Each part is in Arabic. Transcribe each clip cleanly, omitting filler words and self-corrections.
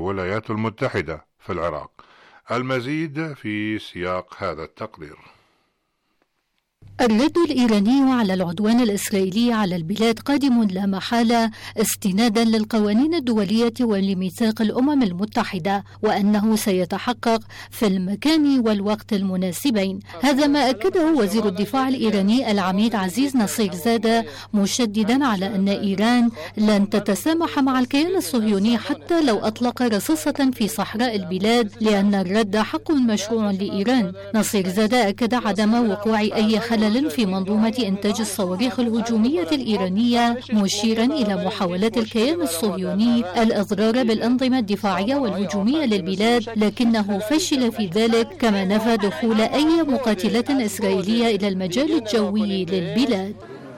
الولايات المتحدة في العراق. المزيد في سياق هذا التقرير. الرد الإيراني على العدوان الإسرائيلي على البلاد قادم لا محالة استنادا للقوانين الدولية ولميثاق الأمم المتحدة، وأنه سيتحقق في المكان والوقت المناسبين. هذا ما أكده وزير الدفاع الإيراني العميد عزيز نصير زادة، مشددا على أن إيران لن تتسامح مع الكيان الصهيوني حتى لو أطلق رصاصة في صحراء البلاد، لأن الرد حق مشروع لإيران. نصير زادة أكد عدم وقوع أي خلل في منظومة إنتاج الصواريخ الهجومية الإيرانية، مشيرا إلى محاولات الكيان الصهيوني الإضرار بالأنظمة الدفاعية والهجومية للبلاد، لكنه فشل في ذلك، كما نفى دخول أي مقاتلات إسرائيلية إلى المجال الجوي للبلاد.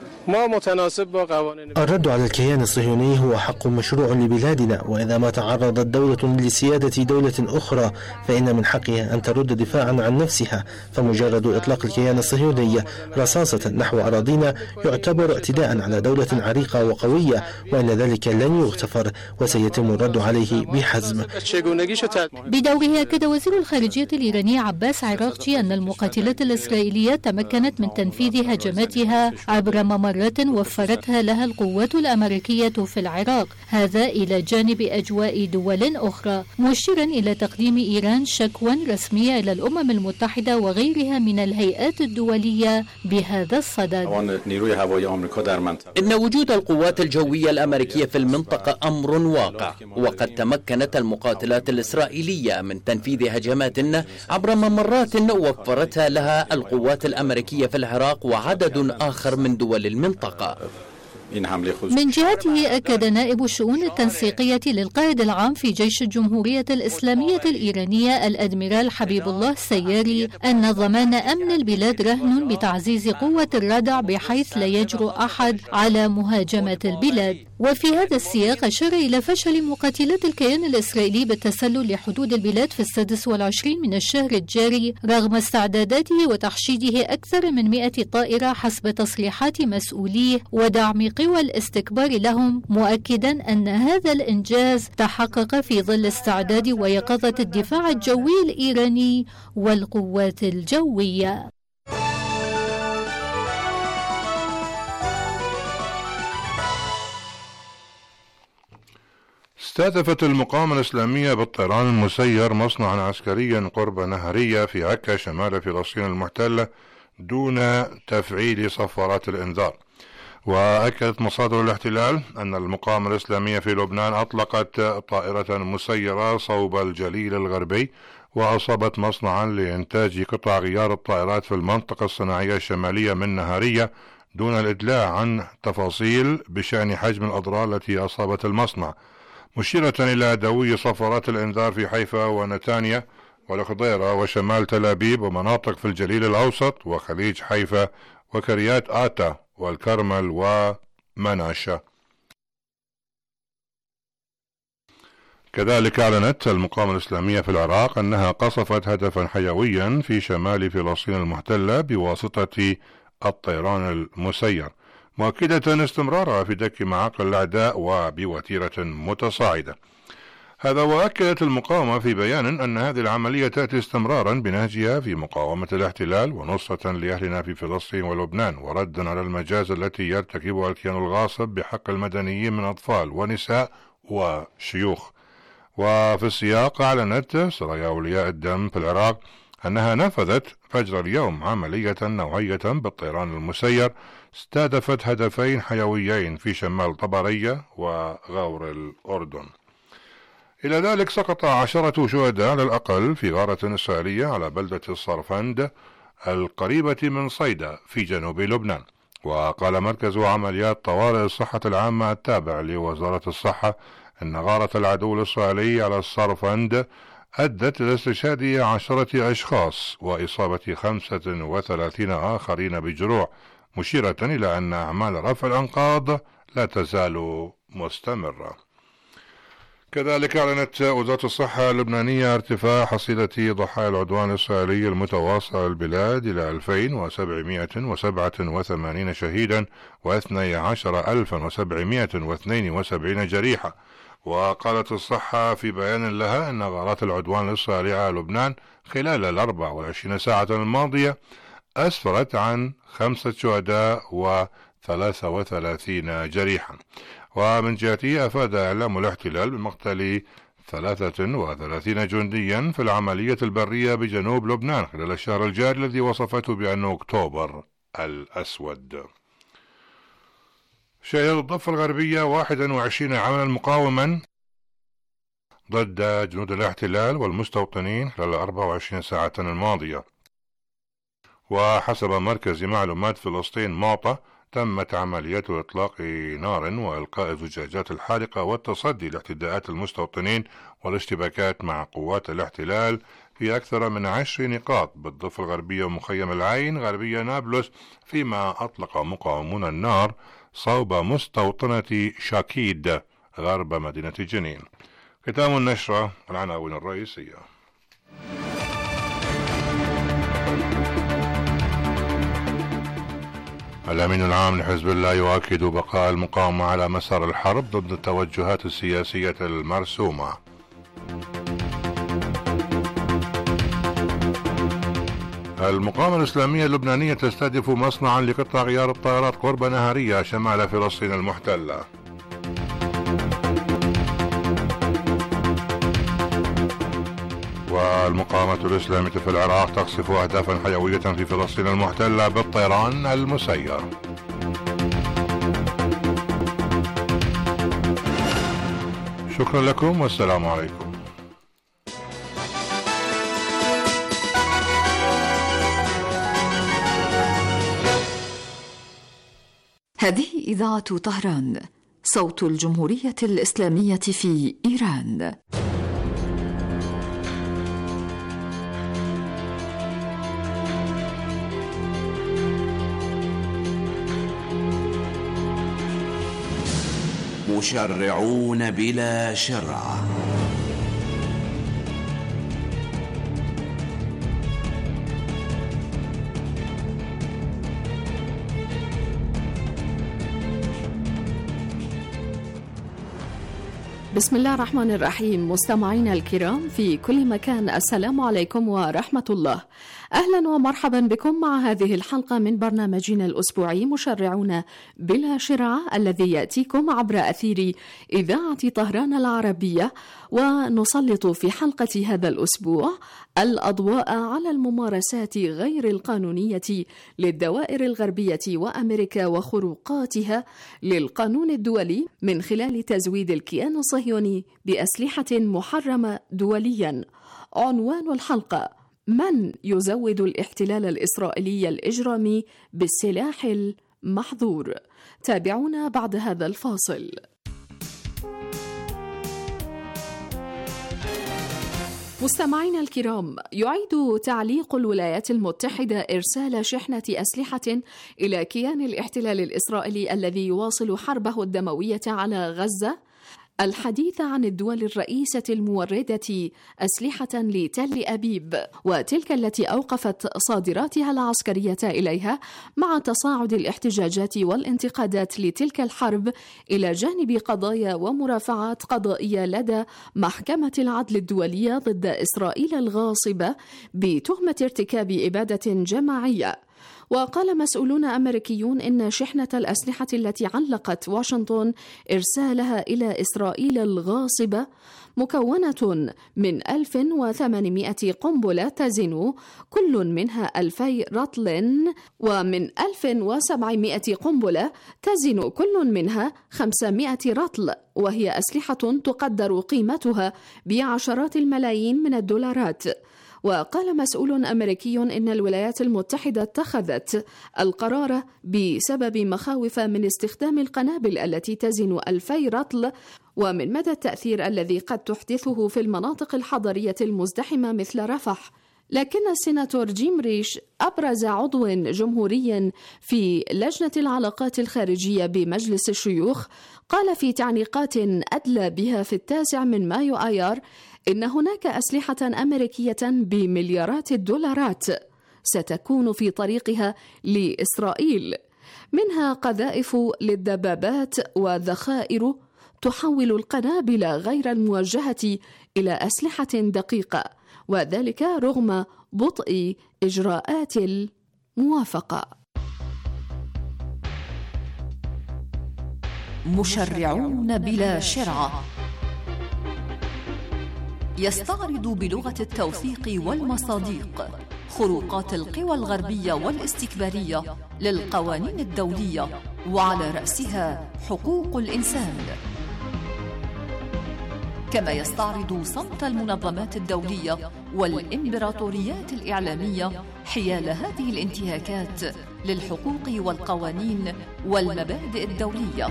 الرد على الكيان الصهيوني هو حق مشروع لبلادنا، وإذا ما تعرضت دولة لسيادة دولة أخرى فإن من حقها أن ترد دفاعا عن نفسها، فمجرد إطلاق الكيان الصهيوني رصاصة نحو أراضينا يعتبر اعتداء على دولة عريقة وقوية، وإن ذلك لن يغتفر وسيتم الرد عليه بحزم. بدوره أكد وزير الخارجية الإيراني عباس عراقجي أن المقاتلات الإسرائيلية تمكنت من تنفيذ هجماتها عبر ممرات وفرتها لها القوات الأمريكية في العراق، هذا إلى جانب أجواء دول أخرى، مشيرا إلى تقديم إيران شكوى رسمية إلى الأمم المتحدة وغيرها من الهيئات الدولية بهذا الصدد. إن وجود القوات الجوية الأمريكية في المنطقة أمر واقع، وقد تمكنت المقاتلات الإسرائيلية من تنفيذ هجمات عبر ممرات وفرتها لها القوات الأمريكية في العراق وعدد آخر من دول المنطقة. من جهته أكد نائب الشؤون التنسيقية للقائد العام في جيش الجمهورية الإسلامية الإيرانية الأدميرال حبيب الله السياري أن ضمان أمن البلاد رهن بتعزيز قوة الردع بحيث لا يجرؤ أحد على مهاجمة البلاد. وفي هذا السياق أشار إلى فشل مقاتلات الكيان الإسرائيلي بالتسلل لحدود البلاد في 26 من الشهر الجاري رغم استعداداته وتحشيده أكثر من 100 طائرة حسب تصريحات مسؤوليه ودعم قوى الاستكبار لهم، مؤكدا أن هذا الإنجاز تحقق في ظل استعداد ويقظة الدفاع الجوي الإيراني والقوات الجوية. استهدفت المقاومة الإسلامية بالطيران المسير مصنعا عسكريا قرب نهرية في عكا شمال فلسطين المحتلة دون تفعيل صفارات الإنذار. وأكدت مصادر الاحتلال أن المقاومة الإسلامية في لبنان أطلقت طائرة مسيرة صوب الجليل الغربي وأصابت مصنعا لإنتاج قطع غيار الطائرات في المنطقة الصناعية الشمالية من نهارية دون الإدلاء عن تفاصيل بشأن حجم الأضرار التي أصابت المصنع، مشيرة إلى دوي صفارات الإنذار في حيفا ونتانيا والخضيرة وشمال تل أبيب ومناطق في الجليل الأوسط وخليج حيفا وكريات آتا والكرمل ومناشا. كذلك أعلنت المقاومة الإسلامية في العراق أنها قصفت هدفا حيويا في شمال فلسطين المحتلة بواسطة الطيران المسير، مؤكدة استمرارها في دك معاقل الأعداء وبوتيرة متصاعدة. هذا وأكدت المقاومة في بيان أن هذه العملية تأتي استمرارا بنهجها في مقاومة الاحتلال ونصرة لأهلنا في فلسطين ولبنان وردا على المجازر التي يرتكبها الكيان الغاصب بحق المدنيين من أطفال ونساء وشيوخ. وفي السياق أعلنت سرايا أولياء الدم في العراق أنها نفذت فجر اليوم عملية نوعية بالطيران المسير استهدفت هدفين حيويين في شمال طبرية وغور الأردن. إلى ذلك سقط 10 شهداء على الأقل في غارة إسرائيلية على بلدة الصرفند القريبة من صيدا في جنوب لبنان. وقال مركز عمليات طوارئ الصحة العامة التابع لوزارة الصحة أن غارة العدو الإسرائيلي على الصرفند أدت إلى استشهاد 10 أشخاص وإصابة 35 آخرين بجروح، مشيرة إلى أن أعمال رفع الأنقاض لا تزال مستمرة. كذلك أعلنت وزارة الصحة اللبنانية ارتفاع حصيلة ضحايا العدوان الإسرائيلي المتواصل على البلاد إلى 2787 شهيدا و12772 جريحة، وقالت الصحة في بيان لها أن غارات العدوان الإسرائيلي على لبنان خلال 24 ساعة الماضية أسفرت عن 5 شهداء و33 جريحا. ومن جهته أفاد إعلام الاحتلال بمقتل 33 جنديا في العملية البرية بجنوب لبنان خلال الشهر الجاري الذي وصفته بأنه أكتوبر الأسود. شهدت الضفة الغربية 21 عملا مقاوما ضد جنود الاحتلال والمستوطنين خلال 24 ساعة الماضية. وحسب مركز معلومات فلسطين معطى تمت عمليات إطلاق نار وإلقاء زجاجات الحارقة والتصدي لاعتداءات المستوطنين والاشتباكات مع قوات الاحتلال في أكثر من 10 نقاط بالضفة الغربية ومخيم العين غربية نابلس، فيما أطلق مقاومون النار صوب مستوطنة شاكيد غرب مدينة جنين. ختام النشرة العناوين الرئيسية. الأمين العام لحزب الله يؤكد بقاء المقاومة على مسار الحرب ضد التوجهات السياسية المرسومة. المقاومة الإسلامية اللبنانية تستهدف مصنعا لقطع غيار الطائرات قرب نهارية شمال فلسطين المحتلة. والمقاومة الإسلامية في العراق تقصف أهدافا حيوية في فلسطين المحتلة بالطيران المسير. شكرا لكم والسلام عليكم. هذه إذاعة طهران، صوت الجمهورية الإسلامية في إيران. مشرعون بلا شرع. بسم الله الرحمن الرحيم. مستمعينا الكرام في كل مكان، السلام عليكم ورحمة الله. أهلا ومرحبا بكم مع هذه الحلقة من برنامجنا الأسبوعي مشرعون بلا شرع، الذي يأتيكم عبر أثير إذاعة طهران العربية، ونسلط في حلقة هذا الأسبوع الأضواء على الممارسات غير القانونية للدوائر الغربية وأمريكا وخروقاتها للقانون الدولي من خلال تزويد الكيان الصهيوني بأسلحة محرمة دوليا. عنوان الحلقة: من يزود الاحتلال الإسرائيلي الإجرامي بالسلاح المحظور؟ تابعونا بعد هذا الفاصل. مستمعينا الكرام، يعيد تعليق الولايات المتحدة إرسال شحنة أسلحة إلى كيان الاحتلال الإسرائيلي الذي يواصل حربه الدموية على غزة الحديث عن الدول الرئيسة الموردة أسلحة لتل أبيب، وتلك التي أوقفت صادراتها العسكرية إليها، مع تصاعد الاحتجاجات والانتقادات لتلك الحرب، إلى جانب قضايا ومرافعات قضائية لدى محكمة العدل الدولية ضد إسرائيل الغاصبة بتهمة ارتكاب إبادة جماعية. وقال مسؤولون أمريكيون إن شحنة الأسلحة التي علقت واشنطن إرسالها إلى إسرائيل الغاصبة مكونة من 1800 قنبلة تزن كل منها 2000 رطل، ومن 1700 قنبلة تزن كل منها 500 رطل، وهي أسلحة تقدر قيمتها بعشرات الملايين من الدولارات. وقال مسؤول أمريكي إن الولايات المتحدة اتخذت القرار بسبب مخاوف من استخدام القنابل التي تزن 2000 رطل ومن مدى التأثير الذي قد تحدثه في المناطق الحضرية المزدحمة مثل رفح. لكن السيناتور جيم ريش، أبرز عضو جمهوري في لجنة العلاقات الخارجية بمجلس الشيوخ، قال في تعليقات أدلى بها في 9 مايو آيار إن هناك أسلحة أمريكية بمليارات الدولارات ستكون في طريقها لإسرائيل، منها قذائف للدبابات وذخائر تحول القنابل غير الموجهة إلى أسلحة دقيقة، وذلك رغم بطء إجراءات الموافقة. مشرعون بلا شرعة يستعرض بلغة التوثيق والمصادق خروقات القوى الغربية والاستكبارية للقوانين الدولية، وعلى رأسها حقوق الإنسان، كما يستعرض صمت المنظمات الدولية والإمبراطوريات الإعلامية حيال هذه الانتهاكات للحقوق والقوانين والمبادئ الدولية.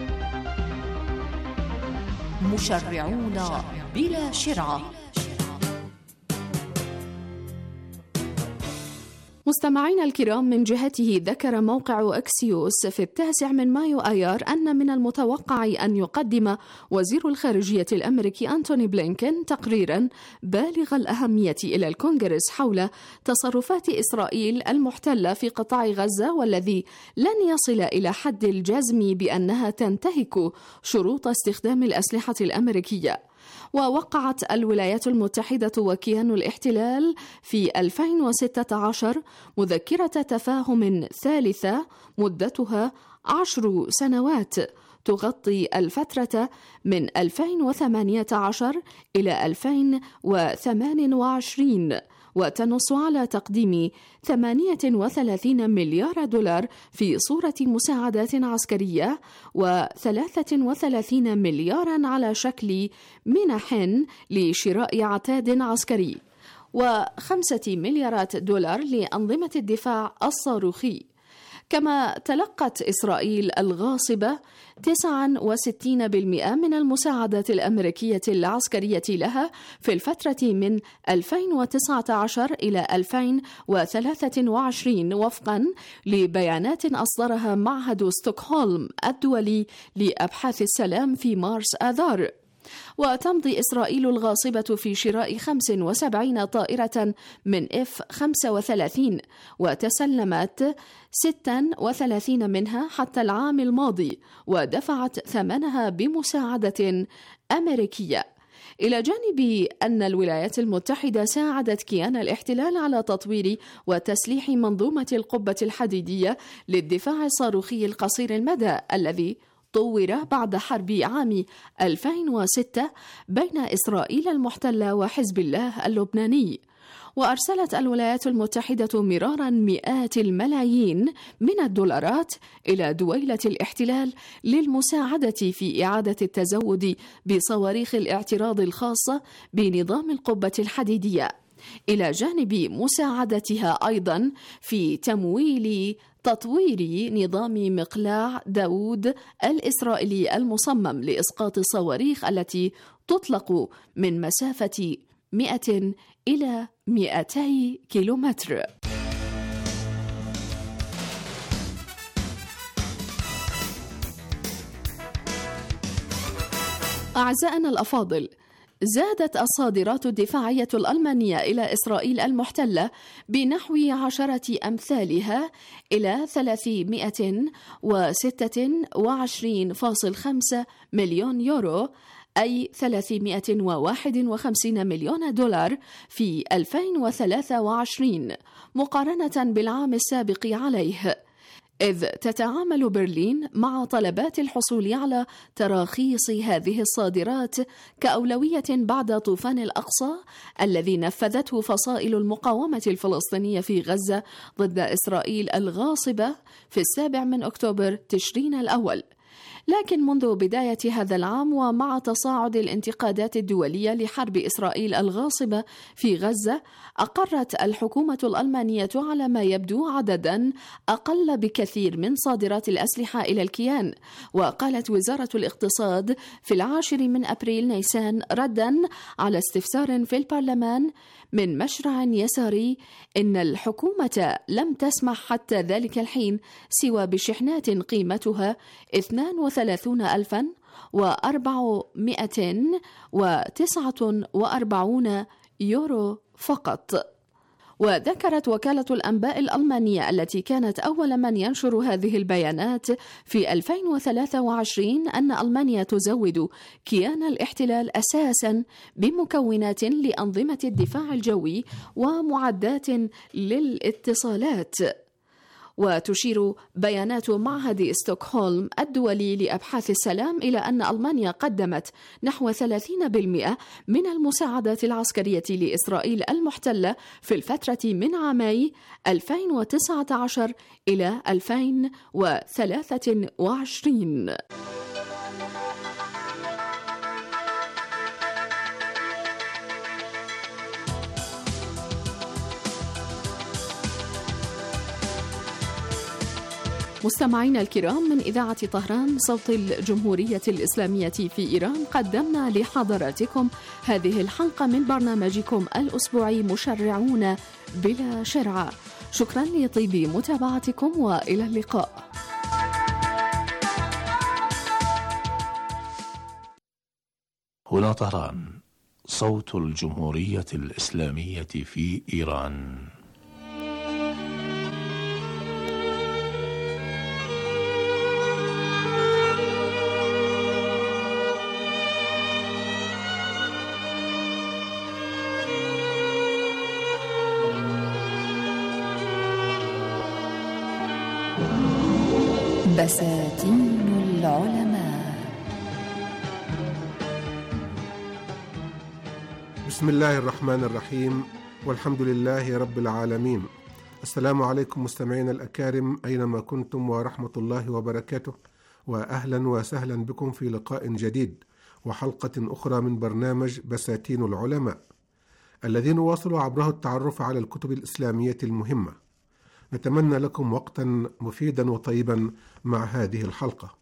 مشرعون بلا شرعة. مستمعينا الكرام، من جهته ذكر موقع أكسيوس في 9 مايو آيار أن من المتوقع أن يقدم وزير الخارجية الأمريكي أنتوني بلينكين تقريرا بالغ الأهمية إلى الكونغرس حول تصرفات إسرائيل المحتلة في قطاع غزة، والذي لن يصل إلى حد الجزم بأنها تنتهك شروط استخدام الأسلحة الأمريكية. ووقعت الولايات المتحدة وكيان الاحتلال في 2016 مذكرة تفاهم ثالثة مدتها 10 سنوات تغطي الفترة من 2018 إلى 2028، وتنص على تقديم 38 مليار دولار في صورة مساعدات عسكرية، و33 مليارا على شكل منح لشراء عتاد عسكري، و5 مليارات دولار لأنظمة الدفاع الصاروخي. كما تلقت إسرائيل الغاصبة 69% من المساعدات الأمريكية العسكرية لها في الفترة من 2019 إلى 2023 وفقا لبيانات أصدرها معهد ستوكهولم الدولي لأبحاث السلام في مارس آذار. وتمضي إسرائيل الغاصبة في شراء 75 طائرة من F-35، وتسلمت 36 منها حتى العام الماضي، ودفعت ثمنها بمساعدة أمريكية. إلى جانب أن الولايات المتحدة ساعدت كيان الاحتلال على تطوير وتسليح منظومة القبة الحديدية للدفاع الصاروخي القصير المدى الذي طور بعد حرب عام 2006 بين إسرائيل المحتلة وحزب الله اللبناني. وأرسلت الولايات المتحدة مرارا مئات الملايين من الدولارات إلى دويلة الاحتلال للمساعدة في إعادة التزود بصواريخ الاعتراض الخاصة بنظام القبة الحديدية، إلى جانب مساعدتها أيضا في تمويل تطوير نظام مقلاع داود الإسرائيلي المصمم لإسقاط الصواريخ التي تطلق من مسافة 100 إلى 200 كيلومتر. أعزائنا الأفاضل، زادت الصادرات الدفاعية الألمانية إلى إسرائيل المحتلة بنحو 10 أمثالها إلى 326.5 مليون يورو، أي 351 مليون دولار في 2023 مقارنة بالعام السابق عليه، إذ تتعامل برلين مع طلبات الحصول على تراخيص هذه الصادرات كأولوية بعد طوفان الأقصى الذي نفذته فصائل المقاومة الفلسطينية في غزة ضد إسرائيل الغاصبة في 7 أكتوبر تشرين الأول. لكن منذ بداية هذا العام ومع تصاعد الانتقادات الدولية لحرب إسرائيل الغاصبة في غزة، أقرت الحكومة الألمانية على ما يبدو عددا أقل بكثير من صادرات الأسلحة إلى الكيان. وقالت وزارة الاقتصاد في 10 أبريل نيسان ردا على استفسار في البرلمان من مشرع يساري إن الحكومة لم تسمح حتى ذلك الحين سوى بشحنات قيمتها 32,449 يورو فقط. وذكرت وكالة الأنباء الألمانية التي كانت أول من ينشر هذه البيانات في 2023 أن ألمانيا تزود كيان الاحتلال أساساً بمكونات لأنظمة الدفاع الجوي ومعدات للاتصالات. وتشير بيانات معهد ستوكهولم الدولي لأبحاث السلام إلى أن ألمانيا قدمت نحو 30% من المساعدات العسكرية لإسرائيل المحتلة في الفترة من عامي 2019 إلى 2023. مستمعينا الكرام، من إذاعة طهران صوت الجمهورية الإسلامية في إيران، قدمنا لحضراتكم هذه الحلقة من برنامجكم الأسبوعي مشرعون بلا شرع. شكرا لطيب متابعتكم وإلى اللقاء. هنا طهران صوت الجمهورية الإسلامية في إيران. بساتين العلماء. بسم الله الرحمن الرحيم، والحمد لله رب العالمين. السلام عليكم مستمعينا الأكارم أينما كنتم، ورحمة الله وبركاته، وأهلا وسهلا بكم في لقاء جديد وحلقة أخرى من برنامج بساتين العلماء، الذي نواصل عبره التعرف على الكتب الإسلامية المهمة. نتمنى لكم وقتا مفيدا وطيبا مع هذه الحلقة.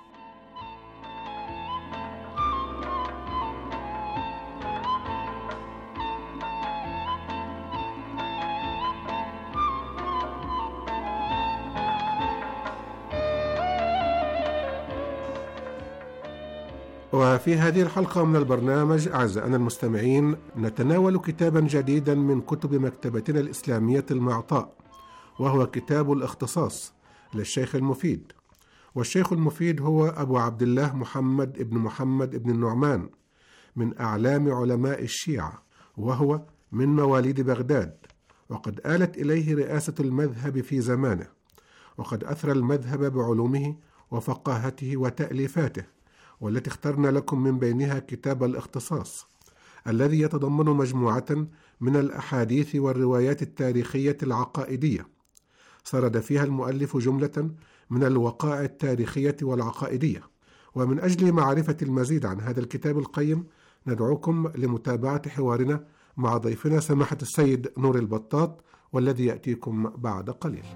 وفي هذه الحلقة من البرنامج أعزائنا المستمعين نتناول كتابا جديدا من كتب مكتبتنا الإسلامية المعطاء، وهو كتاب الاختصاص للشيخ المفيد. والشيخ المفيد هو أبو عبد الله محمد ابن النعمان، من أعلام علماء الشيعة، وهو من مواليد بغداد، وقد آلت إليه رئاسة المذهب في زمانه، وقد أثرى المذهب بعلومه وفقاهته وتأليفاته، والتي اخترنا لكم من بينها كتاب الاختصاص، الذي يتضمن مجموعة من الأحاديث والروايات التاريخية العقائدية، سرد فيها المؤلف جملة من الوقائع التاريخية والعقائدية. ومن أجل معرفة المزيد عن هذا الكتاب القيم ندعوكم لمتابعة حوارنا مع ضيفنا سماحة السيد نور البطاط، والذي يأتيكم بعد قليل.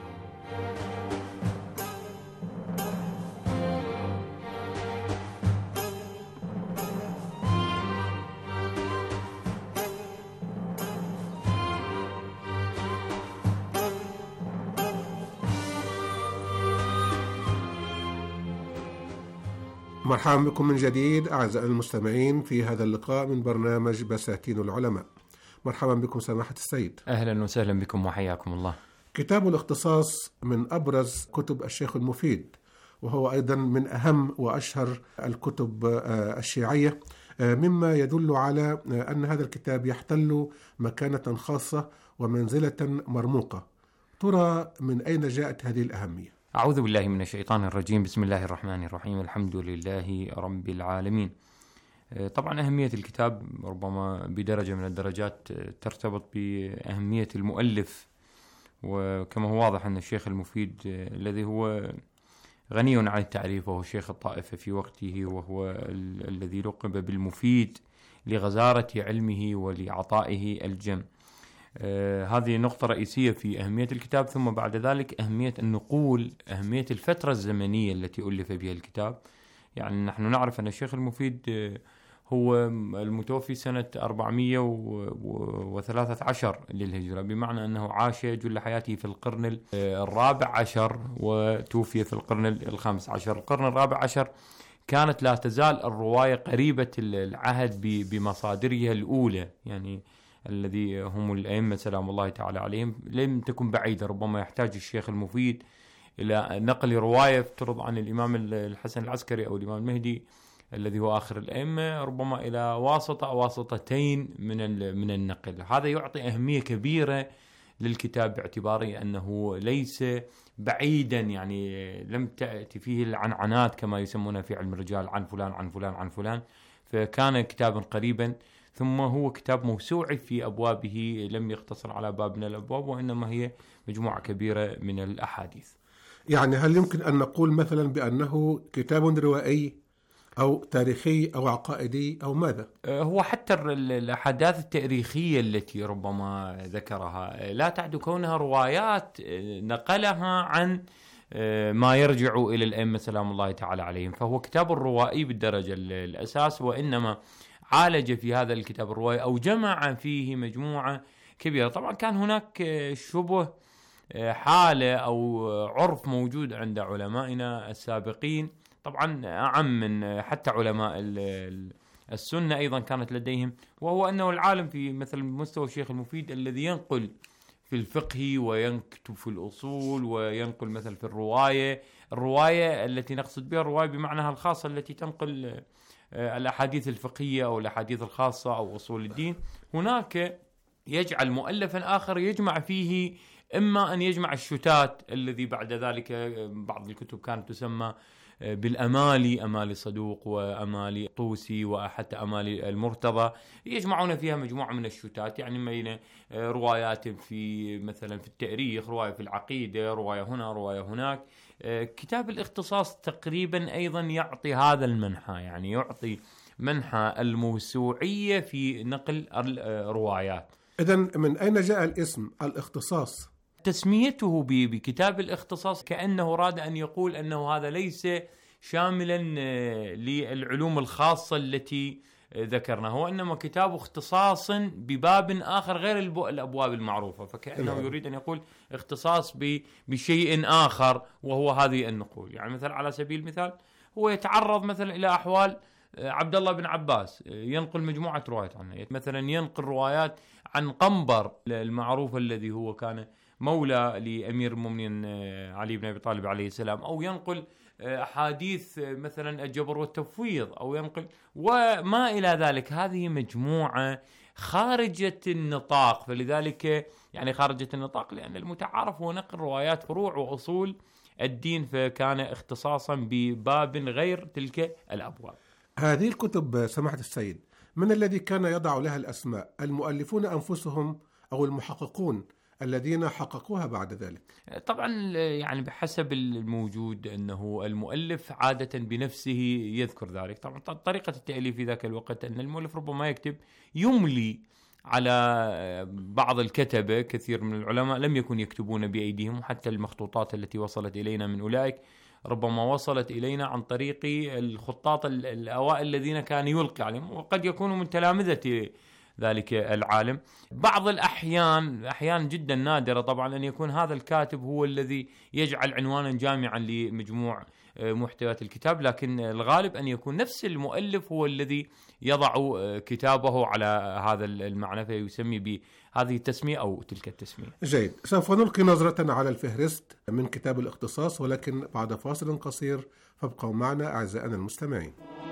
مرحبا بكم من جديد أعزائي المستمعين في هذا اللقاء من برنامج بساتين العلماء. مرحبا بكم سماحة السيد. أهلا وسهلا بكم وحياكم الله. كتاب الاختصاص من أبرز كتب الشيخ المفيد، وهو أيضا من أهم وأشهر الكتب الشيعية، مما يدل على أن هذا الكتاب يحتل مكانة خاصة ومنزلة مرموقة. ترى من أين جاءت هذه الأهمية؟ أعوذ بالله من الشيطان الرجيم. بسم الله الرحمن الرحيم. الحمد لله رب العالمين. طبعا أهمية الكتاب ربما بدرجة من الدرجات ترتبط بأهمية المؤلف، وكما هو واضح أن الشيخ المفيد الذي هو غني عن التعريف وهو شيخ الطائفة في وقته، وهو الذي لقب بالمفيد لغزارة علمه ولعطائه الجم. هذه نقطة رئيسية في أهمية الكتاب. ثم بعد ذلك أهمية النقول، أهمية الفترة الزمنية التي ألف بها الكتاب. يعني نحن نعرف أن الشيخ المفيد هو المتوفي سنة 413 للهجرة، بمعنى أنه عاش جل حياته في القرن 14 وتوفي في القرن 15. القرن 14 كانت لا تزال الرواية قريبة العهد بمصادرها الأولى، يعني الذي هم الأئمة سلام الله تعالى عليهم لم تكن بعيدة. ربما يحتاج الشيخ المفيد إلى نقل رواية افترض عن الإمام الحسن العسكري أو الإمام المهدي الذي هو آخر الأئمة ربما إلى واسطة أو واسطتين من النقل. هذا يعطي أهمية كبيرة للكتاب باعتباره أنه ليس بعيدا، يعني لم تأتي فيه العنعنات كما يسمونها في علم الرجال عن فلان عن فلان عن فلان، فكان كتابا قريبا. ثم هو كتاب موسوعي في أبوابه، لم يقتصر على باب من الأبواب وإنما هي مجموعة كبيرة من الأحاديث. يعني هل يمكن أن نقول مثلا بأنه كتاب روائي أو تاريخي أو عقائدي أو ماذا؟ هو حتى الأحداث التاريخية التي ربما ذكرها لا تعد كونها روايات نقلها عن ما يرجع إلى الأئمة سلام الله تعالى عليهم، فهو كتاب روائي بالدرجة الأساس، وإنما عالج في هذا الكتاب الروائي أو جمع فيه مجموعة كبيرة. طبعا كان هناك شبه حالة أو عرف موجود عند علمائنا السابقين، طبعا أعم من حتى علماء السنة أيضا كانت لديهم، وهو أنه العالم في مثل مستوى الشيخ المفيد الذي ينقل في الفقه ويكتب في الأصول وينقل مثل في الرواية التي نقصد بها الرواية بمعناها الخاصة التي تنقل الأحاديث الفقهية أو الأحاديث الخاصة أو أصول الدين. هناك يجعل مؤلفا آخر يجمع فيه إما أن يجمع الشتات الذي بعد ذلك بعض الكتب كانت تسمى بالأمالي، أمالي صدوق وأمالي طوسي وحتى أمالي المرتضى، يجمعون فيها مجموعة من الشتات، يعني بين روايات في مثلا في التاريخ، رواية في العقيدة، رواية هنا رواية هناك. كتاب الاختصاص تقريبا أيضا يعطي هذا المنحى، يعني يعطي منحى الموسوعية في نقل الروايات. إذن من أين جاء الاسم الاختصاص؟ تسميته بكتاب الاختصاص كأنه أراد أن يقول أنه هذا ليس شاملا للعلوم الخاصة التي ذكرناه، وإنما كتاب اختصاص بباب آخر غير الأبواب المعروفة، فكأنه يريد أن يقول اختصاص بشيء آخر وهو هذه النقول. يعني مثلا على سبيل المثال هو يتعرض مثلا إلى أحوال عبد الله بن عباس، ينقل مجموعة روايات عنه، مثلا ينقل روايات عن قنبر المعروف الذي هو كان مولى لأمير المؤمنين علي بن أبي طالب عليه السلام، أو ينقل أحاديث مثلا الجبر والتفويض، أو ينقل وما إلى ذلك. هذه مجموعة خارجة النطاق، فلذلك يعني خارجة النطاق لأن المتعارف هو نقل روايات فروع وأصول الدين، فكان اختصاصا بباب غير تلك الأبواب. هذه الكتب سماحة السيد من الذي كان يضع لها الأسماء؟ المؤلفون أنفسهم أو المحققون الذين حققوها بعد ذلك؟ طبعا يعني بحسب الموجود أنه المؤلف عادة بنفسه يذكر ذلك. طبعا طريقة التأليف في ذاك الوقت أن المؤلف ربما يكتب يملي على بعض الكتبة. كثير من العلماء لم يكن يكتبون بأيديهم، حتى المخطوطات التي وصلت إلينا من أولئك ربما وصلت إلينا عن طريق الخطاط الأوائل الذين كان يلقي عليهم، وقد يكونوا من تلامذة ذلك العالم. بعض الأحيان، أحيان جدا نادرة طبعا، أن يكون هذا الكاتب هو الذي يجعل عنوانا جامعا لمجموع محتويات الكتاب، لكن الغالب أن يكون نفس المؤلف هو الذي يضع كتابه على هذا المعنى، فيسمي بهذه التسمية أو تلك التسمية. جيد، سوف نلقي نظرة على الفهرست من كتاب الاختصاص، ولكن بعد فاصل قصير، فابقوا معنا أعزائنا المستمعين.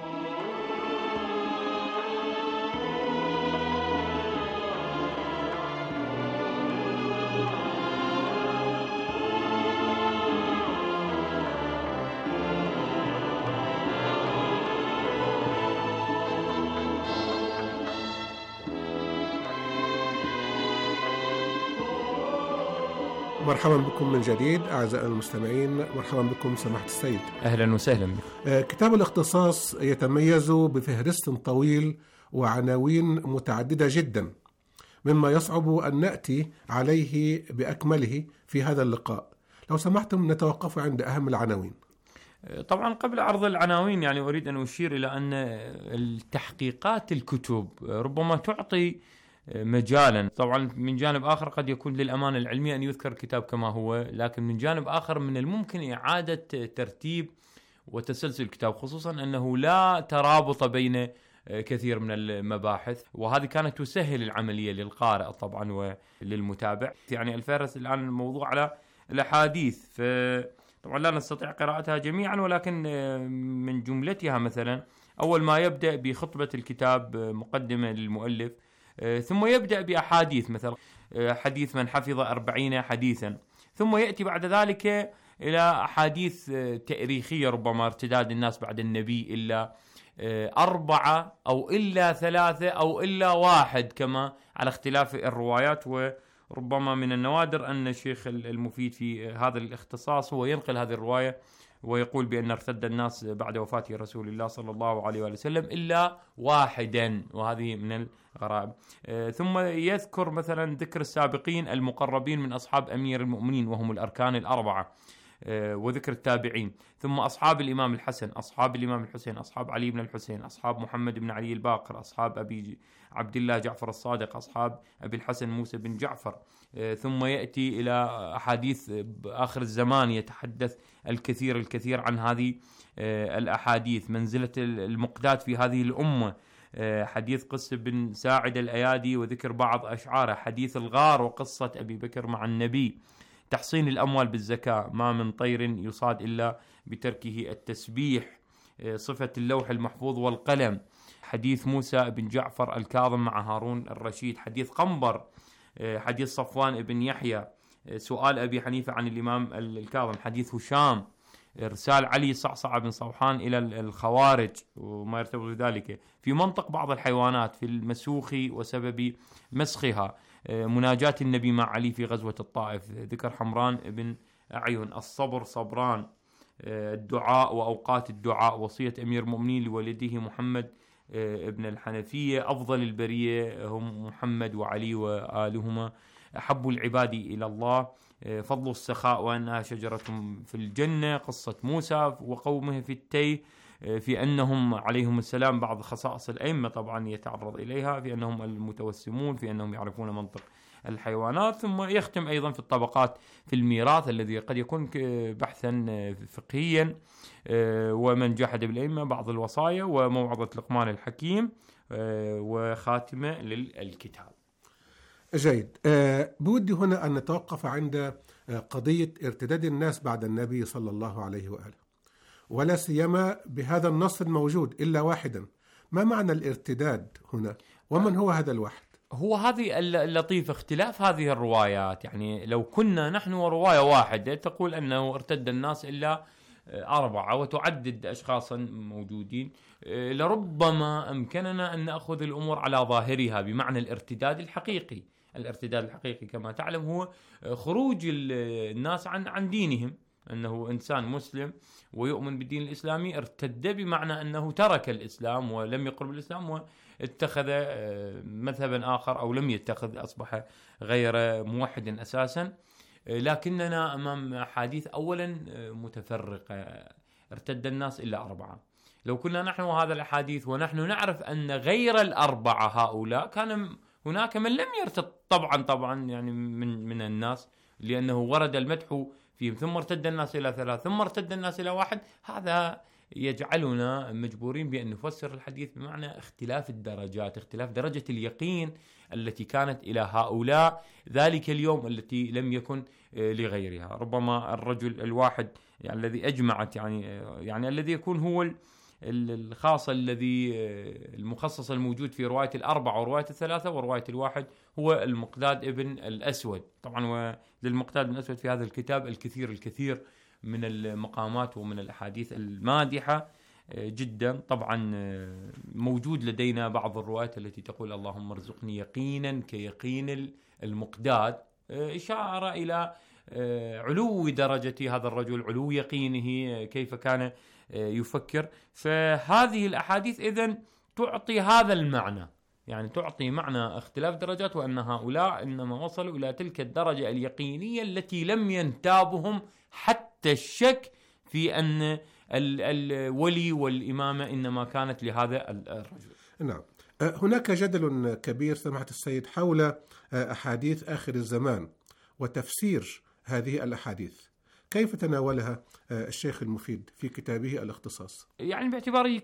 مرحبا بكم من جديد أعزائنا المستمعين، مرحبا بكم سماحة السيد. أهلا وسهلا بك. كتاب الاختصاص يتميز بفهرست طويل وعناوين متعددة جدا، مما يصعب أن نأتي عليه بأكمله في هذا اللقاء. لو سمحتم نتوقف عند أهم العناوين. طبعا قبل عرض العناوين يعني أريد أن أشير إلى أن التحقيقات الكتب ربما تعطي مجالا. طبعا من جانب آخر قد يكون للأمانة العلمية أن يذكر الكتاب كما هو، لكن من جانب آخر من الممكن إعادة ترتيب وتسلسل الكتاب، خصوصا أنه لا ترابط بين كثير من المباحث، وهذه كانت تسهل العملية للقارئ طبعا وللمتابع. يعني الفهرس الآن الموضوع على الأحاديث، فطبعا لا نستطيع قراءتها جميعا، ولكن من جملتها مثلا أول ما يبدأ بخطبة الكتاب مقدمة للمؤلف، ثم يبدأ بأحاديث مثلا حديث من حفظ 40 حديثا، ثم يأتي بعد ذلك إلى أحاديث تاريخية ربما ارتداد الناس بعد النبي إلا 4 أو إلا 3 أو إلا 1 كما على اختلاف الروايات. وربما من النوادر أن الشيخ المفيد في هذا الاختصاص هو ينقل هذه الرواية ويقول بأن ارتد الناس بعد وفاة رسول الله صلى الله عليه وسلم إلا 1، وهذه من الغرائب. ثم يذكر مثلا ذكر السابقين المقربين من أصحاب أمير المؤمنين وهم الأركان 4، وذكر التابعين، ثم أصحاب الإمام الحسن، أصحاب الإمام الحسين، أصحاب علي بن الحسين، أصحاب محمد بن علي الباقر، أصحاب أبي عبد الله جعفر الصادق، أصحاب أبي الحسن موسى بن جعفر. ثم يأتي إلى أحاديث آخر الزمان يتحدث الكثير عن هذه الأحاديث، منزلة المقداد في هذه الأمة، حديث قصة بن ساعد الأيادي وذكر بعض أشعاره، حديث الغار وقصة أبي بكر مع النبي، تحصين الأموال بالزكاة، ما من طير يصاد إلا بتركه التسبيح، صفة اللوح المحفوظ والقلم، حديث موسى بن جعفر الكاظم مع هارون الرشيد، حديث قنبر، حديث صفوان بن يحيى، سؤال أبي حنيفة عن الإمام الكاظم، حديث هشام، إرسال علي صعصع بن صوحان إلى الخوارج وما يرتبط بذلك، في منطق بعض الحيوانات، في المسوخ وسبب مسخها، مناجاة النبي مع علي في غزوة الطائف، ذكر حمران بن أعين، الصبر صبران، الدعاء وأوقات الدعاء، وصية أمير المؤمنين لولده محمد ابن الحنفية، أفضل البرية هم محمد وعلي وآلهما، أحب العباد إلى الله، فضل السخاء وأنها شجرة في الجنة، قصة موسى وقومه في التيه، في أنهم عليهم السلام بعض خصائص الأئمة طبعا يتعرض إليها، في أنهم المتوسمون، في أنهم يعرفون منطق الحيوانات. ثم يختم أيضا في الطبقات في الميراث الذي قد يكون بحثا فقهيا، ومن جحد بالأئمة، بعض الوصايا، وموعظة لقمان الحكيم، وخاتمة للكتاب. جيد. بودي هنا أن نتوقف عند قضية ارتداد الناس بعد النبي صلى الله عليه وآله، ولا سيما بهذا النص الموجود إلا 1. ما معنى الارتداد هنا؟ ومن هو هذا الواحد؟ هو هذه اللطيف اختلاف هذه الروايات. يعني لو كنا نحن رواية واحدة تقول أنه ارتد الناس إلا 4 وتعدد أشخاصا موجودين، لربما أمكننا أن نأخذ الأمور على ظاهرها بمعنى الارتداد الحقيقي. الارتداد الحقيقي كما تعلم هو خروج الناس عن دينهم، أنه إنسان مسلم ويؤمن بالدين الإسلامي ارتد بمعنى أنه ترك الإسلام ولم يقر بالإسلام واتخذ مذهبا آخر، أو لم يتخذ، أصبح غير موحد أساسا. لكننا أمام أحاديث أولا متفرقة، ارتد الناس إلا 4. لو كنا نحن هذا الأحاديث ونحن نعرف أن غير 4 هؤلاء كان هناك من لم يرتد طبعا يعني من الناس، لأنه ورد المدح فيهم، ثم ارتد الناس إلى 3، ثم ارتد الناس إلى 1. هذا يجعلنا مجبورين بأن نفسر الحديث بمعنى اختلاف الدرجات، اختلاف درجة اليقين التي كانت إلى هؤلاء ذلك اليوم التي لم يكن لغيرها. ربما الرجل الواحد يعني الذي أجمعت يعني الذي يكون هو الخاص الذي المخصص الموجود في رواية 4 ورواية 3 ورواية 1 هو المقداد ابن الأسود. طبعا وللمقداد بن الأسود في هذا الكتاب الكثير من المقامات ومن الأحاديث المادحة جدا. طبعا موجود لدينا بعض الروايات التي تقول اللهم ارزقني يقينا كيقين المقداد، إشارة إلى علو درجة هذا الرجل، علو يقينه، كيف كان يفكر. فهذه الأحاديث إذن تعطي هذا المعنى، يعني تعطي معنى اختلاف درجات، وأن هؤلاء إنما وصلوا إلى تلك الدرجة اليقينية التي لم ينتابهم حتى الشك في أن الولي والإمامة إنما كانت لهذا الرجل. نعم. هناك جدل كبير سماحة السيد حول أحاديث آخر الزمان وتفسير هذه الأحاديث. كيف تناولها الشيخ المفيد في كتابه الاختصاص؟ يعني باعتباره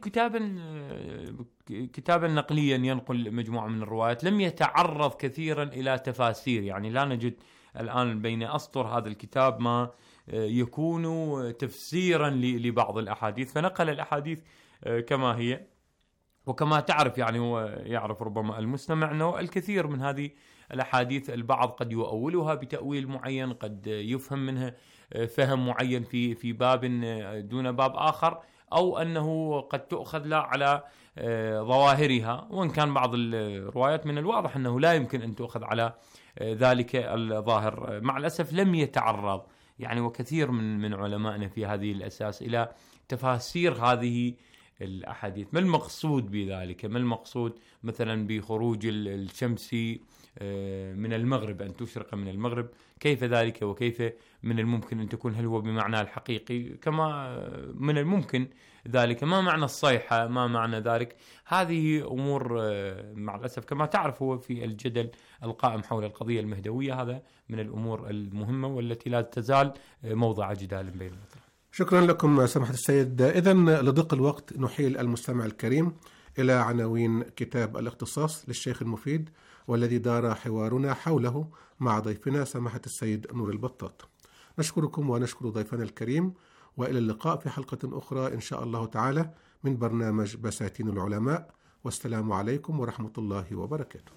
كتابا نقليا ينقل مجموعة من الروايات، لم يتعرض كثيرا إلى تفاسير. يعني لا نجد الآن بين أسطر هذا الكتاب ما يكون تفسيرا لبعض الأحاديث، فنقل الأحاديث كما هي. وكما تعرف يعني هو يعرف ربما المستمع أنه الكثير من هذه الأحاديث البعض قد يؤولها بتأويل معين، قد يفهم منها فهم معين في باب دون باب آخر، أو أنه قد تؤخذ لا على ظواهرها، وإن كان بعض الروايات من الواضح أنه لا يمكن أن تؤخذ على ذلك الظاهر. مع الأسف لم يتعرض يعني وكثير من علمائنا في هذه الأساس إلى تفاسير هذه الأحاديث. ما المقصود بذلك؟ ما المقصود مثلا بخروج الشمس من المغرب، أن تشرق من المغرب، كيف ذلك؟ وكيف من الممكن أن تكون؟ هل هو بمعنى الحقيقي؟ كما من الممكن ذلك ما معنى الصيحة؟ ما معنى ذلك؟ هذه أمور مع الأسف كما تعرف هو في الجدل القائم حول القضية المهدوية، هذا من الأمور المهمة والتي لا تزال موضع جدال بين الأطراف. شكرا لكم سماحة السيد. إذن لضيق الوقت نحيل المستمع الكريم إلى عناوين كتاب الاختصاص للشيخ المفيد، والذي دار حوارنا حوله مع ضيفنا سماحة السيد نور البطاط. نشكركم ونشكر ضيفنا الكريم، وإلى اللقاء في حلقة أخرى إن شاء الله تعالى من برنامج بساتين العلماء، والسلام عليكم ورحمة الله وبركاته.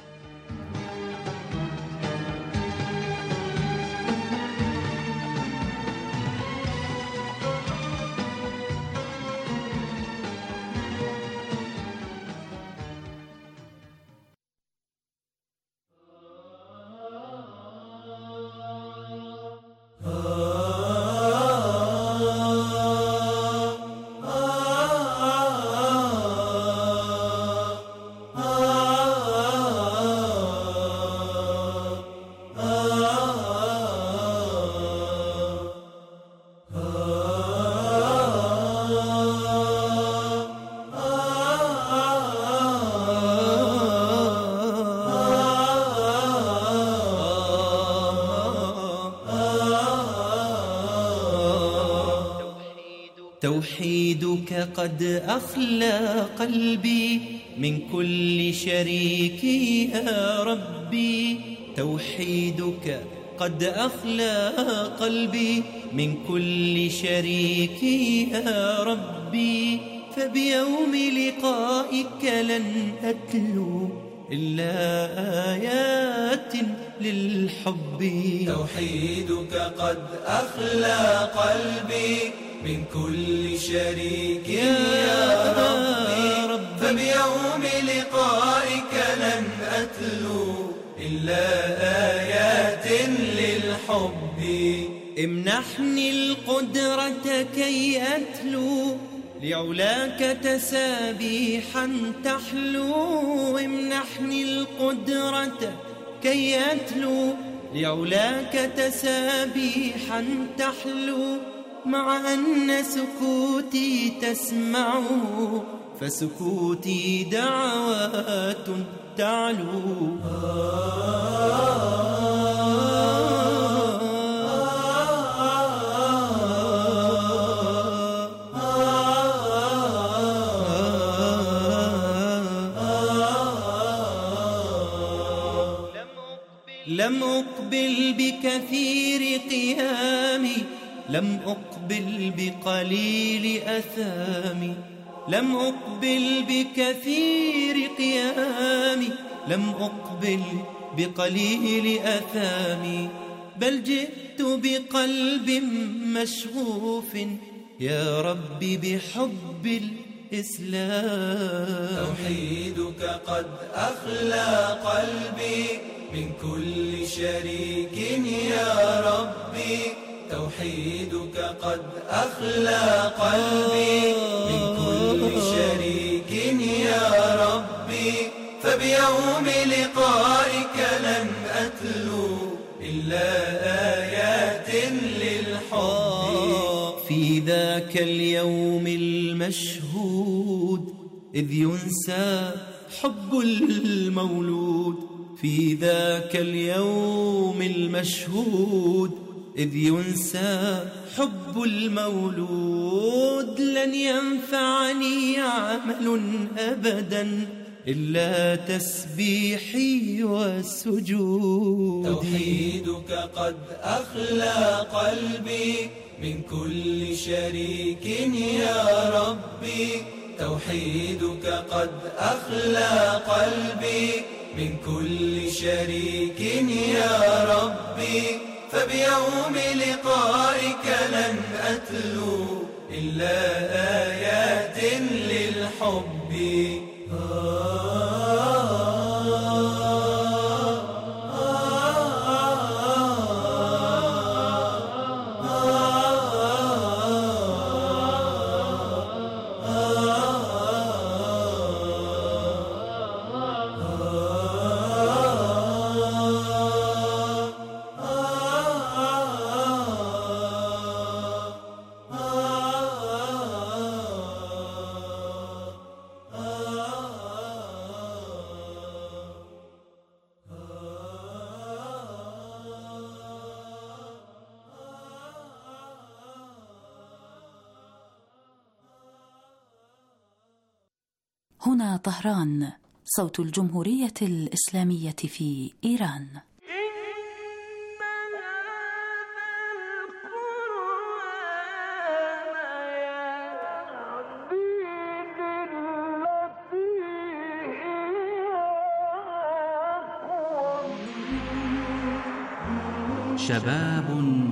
توحيدك قد أخلى قلبي من كل شريك يا ربي، توحيدك قد أخلى قلبي من كل شريك يا ربي، فبيوم لقائك لن أتلو إلا آيات للحب. توحيدك قد أخلى قلبي من كل شريك يا ربي، فبيوم لقائك لن أتلو إلا آيات للحب. امنحني القدرة كي أتلو لعلاك تسابيحا تحلو، امنحني القدرة كي أتلو لعلاك تسابيحا تحلو، مع أن سكوتي تسمعه فسكوتي دعوات تعلو. لم أقبل بكثير قيامي، لم أقبل بقليل أثامي، لم أقبل بكثير قيامي، لم أقبل بقليل أثامي، بل جئت بقلب مشغوف يا ربي بحب الإسلام. توحيدك قد أخلى قلبي من كل شريك يا ربي، توحيدك قد أخلى قلبي من كل شريك يا ربي، فبيوم لقائك لن أتلو إلا آيات للحب. في ذاك اليوم المشهود إذ ينسى حب المولود، في ذاك اليوم المشهود إذ ينسى حب المولود لن ينفعني عمل أبدا إلا تسبيحي والسجود. توحيدك قد أخلى قلبي من كل شريك يا ربي. توحيدك قد أخلى قلبي من كل شريك يا ربي. فبيوم لقائك لن أتلو إلا آيات للحب. هنا طهران، صوت الجمهورية الإسلامية في إيران. شباب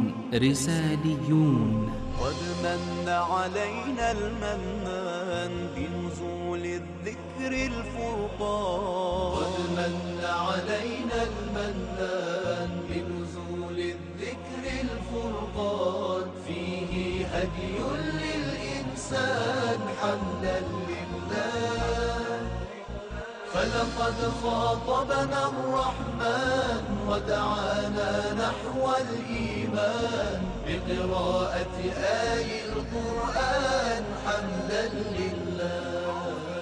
رساليون. قد من علينا المنان بنزول الذكر الفرقان. قد من علينا المنان بنزول الذكر الفرقان. فيه هدي للإنسان حمدا لله. فلقد خاطبنا الرحمن ودعانا نحو الإيمان بقراءة آي القرآن حمدا لله.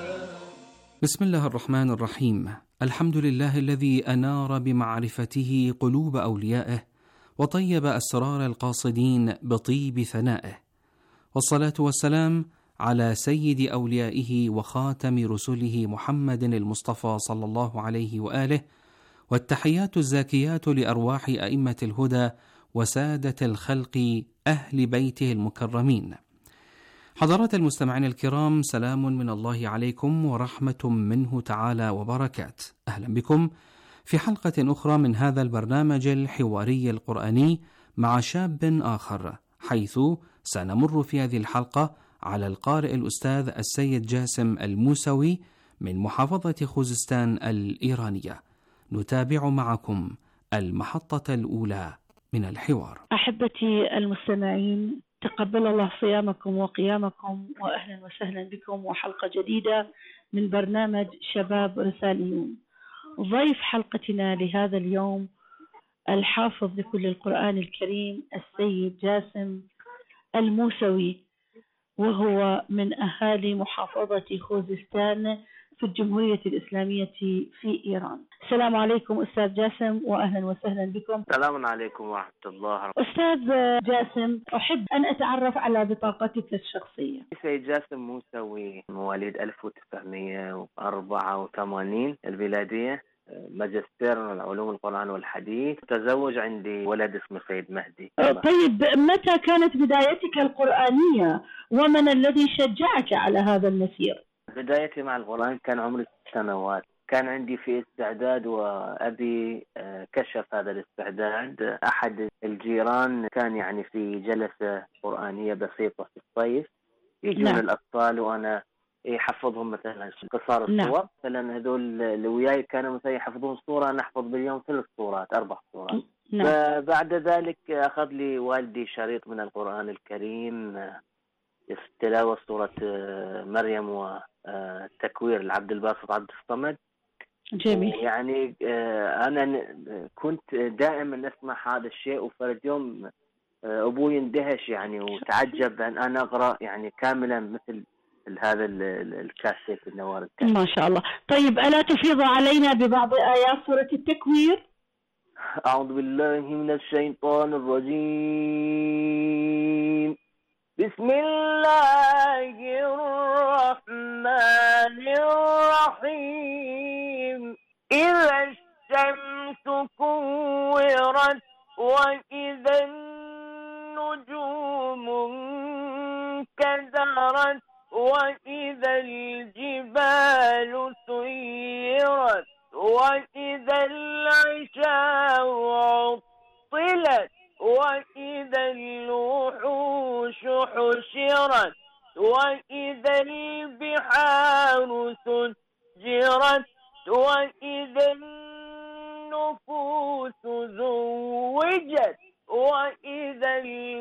بسم الله الرحمن الرحيم. الحمد لله الذي أنار بمعرفته قلوب أوليائه وطيب أسرار القاصدين بطيب ثنائه، والصلاة والسلام على سيد أوليائه وخاتم رسله محمد المصطفى صلى الله عليه وآله، والتحيات الزاكيات لأرواح أئمة الهدى وسادة الخلق أهل بيته المكرمين. حضرات المستمعين الكرام، سلام من الله عليكم ورحمة منه تعالى وبركات. أهلا بكم في حلقة أخرى من هذا البرنامج الحواري القرآني مع شاب آخر، حيث سنمر في هذه الحلقة على القارئ الأستاذ السيد جاسم الموسوي من محافظة خوزستان الإيرانية. نتابع معكم المحطة الأولى من الحوار. أحبتي المستمعين، تقبل الله صيامكم وقيامكم، وأهلا وسهلا بكم وحلقة جديدة من برنامج شباب رساليون. ضيف حلقتنا لهذا اليوم الحافظ لكل القرآن الكريم السيد جاسم الموسوي، وهو من أهالي محافظة خوزستان في الجمهورية الإسلامية في إيران. السلام عليكم أستاذ جاسم وأهلا وسهلا بكم. السلام عليكم ورحمة الله. أستاذ جاسم، أحب أن أتعرف على بطاقتك الشخصية. سيد جاسم موسوي، مواليد 1984 البلادية، ماجستير العلوم القرآن والحديث. تزوج، عندي ولد اسمه سيد مهدي. طيب، متى كانت بدايتك القرآنية ومن الذي شجعك على هذا المسير؟ بدايتي مع القرآن كان عمري 6 سنوات. كان عندي في استعداد وأبي كشف هذا الاستعداد. أحد الجيران كان يعني في جلسة قرآنية بسيطة في الصيف، يجون الأطفال وأنا يحفظهم مثلا قصار الصور. مثلا هذول اللي وياي كانوا مثلا يحفظون صورة، أنا أحفظ باليوم 3 صورات 4 صورات. فبعد ذلك أخذ لي والدي شريط من القرآن الكريم، تلاوة سورة مريم والتكوير العبد الباسط عبد الصمد. جميل. يعني أنا كنت دائما أسمع هذا الشيء، وفرد يوم أبوي اندهش يعني وتعجب أن أنا أقرأ يعني كاملا مثل هذا الكاسيت النوار. ما شاء الله. طيب، ألا تفيض علينا ببعض آيات سورة التكوير؟ أعوذ بالله من الشيطان الرجيم. بسم الله الرحمن الرحيم. إذا الشمس كورت وإذا النجوم انكدرت وإذا الجبال سيرت وإذا العشار عطلت وإذا الوحوش حشرت وإذا البحار سجرت وإذا النفوس زوجت وإذا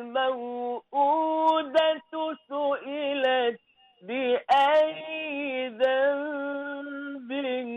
الموءودة سئلت بأي ذنب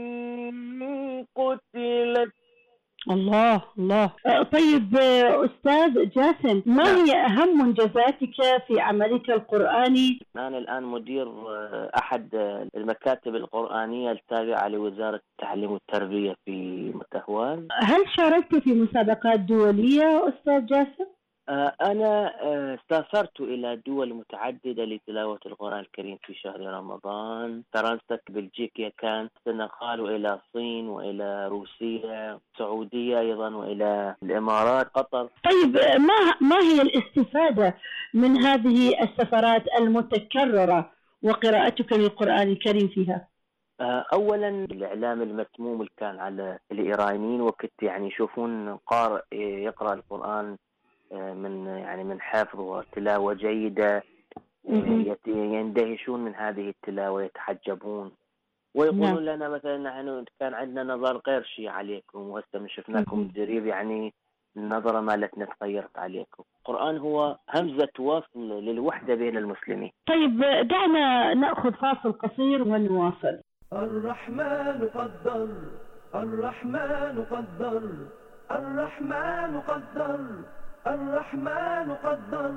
قتلت. الله الله. طيب أستاذ جاسم، ما هي أهم منجزاتك في عملك القرآني؟ أنا الآن مدير أحد المكاتب القرآنية التابعة لوزارة التعليم والتربية في متهوان. هل شاركت في مسابقات دولية أستاذ جاسم؟ أنا سافرت إلى دول متعددة لتلاوة القرآن الكريم في شهر رمضان. فرنسا، بلجيكا، كان السنغال، وإلى الصين، وإلى روسيا، السعودية أيضا، وإلى الإمارات، قطر. طيب ما هي الاستفادة من هذه السفرات المتكررة وقراءتك للقرآن الكريم فيها؟ أولا الإعلام المسموم اللي كان على الإيرانيين، وكنت يعني يشوفون قارئ يقرأ القرآن من حفظ وتلاوة جيدة، يندهشون من هذه التلاوة، يتحجبون ويقولون لنا مثلا نحن كان عندنا نظر غير شيء عليكم، وهسه من شفناكم قريب يعني النظرة مالتنا تغيرت عليكم. القرآن هو همزة وصل للوحدة بين المسلمين. طيب دعنا نأخذ فاصل قصير ونواصل. الرحمن قدر، الرحمن قدر، الرحمن قدر، الرحمن قدر،